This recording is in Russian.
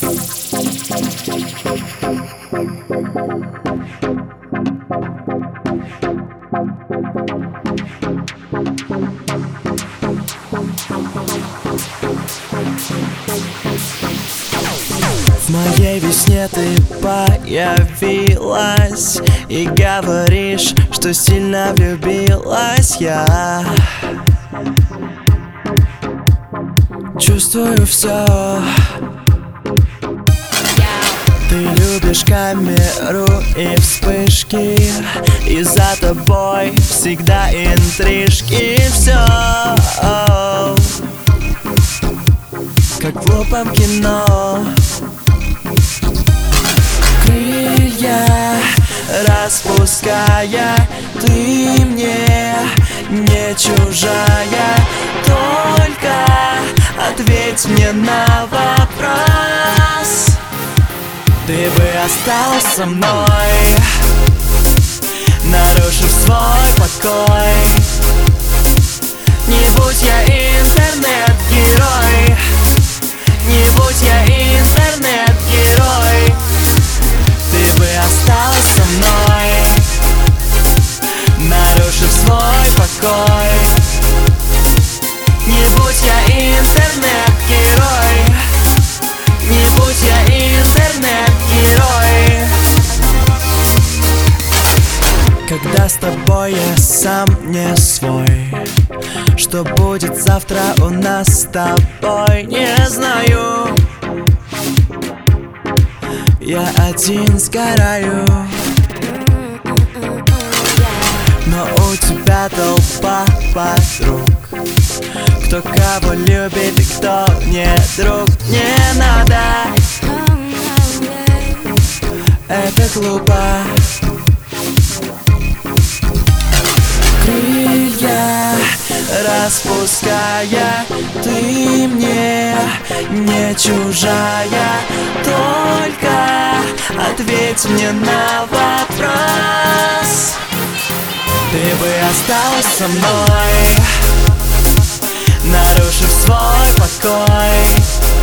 В моей весне ты появилась и говоришь, что сильно влюбилась я. Чувствую все. Ты любишь камеру и вспышки, и за тобой всегда интрижки. Все как в глупом кино. Крылья распуская, ты мне не чужая. Только ответь мне на вопрос: ты бы осталась со мной, нарушив свой покой? Не будь я интернет-герой, не будь я интернет-герой, ты бы осталась со мной, нарушив свой покой. Не будь я интернет-герой, не будь я интернет-герой. Когда с тобой я сам не свой, что будет завтра у нас с тобой, не знаю. Я один сгораю, но у тебя толпа подруг, кто кого любит и кто не друг. Не надо, это глупо. Крылья распуская, ты мне не чужая. Только ответь мне на вопрос: ты бы осталась со мной, нарушив свой покой?